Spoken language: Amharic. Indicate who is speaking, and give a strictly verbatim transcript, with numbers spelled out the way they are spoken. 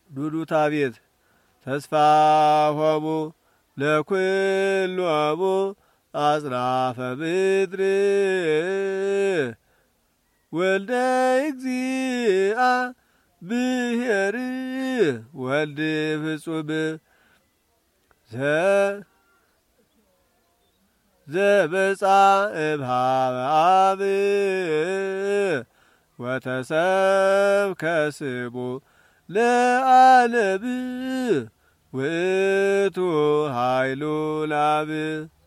Speaker 1: ዱዱታ ቤት ተስፋ ሆሙ ለኩሎሙ አጽናፈ ምድር ወልደ እግዚአ ብሔር ወልድ ፍጹም ዘበጻ እምኀበ አብ ወተሰብከ ስሙ ለዓለም ውእቱ ኃይሉ ለአብ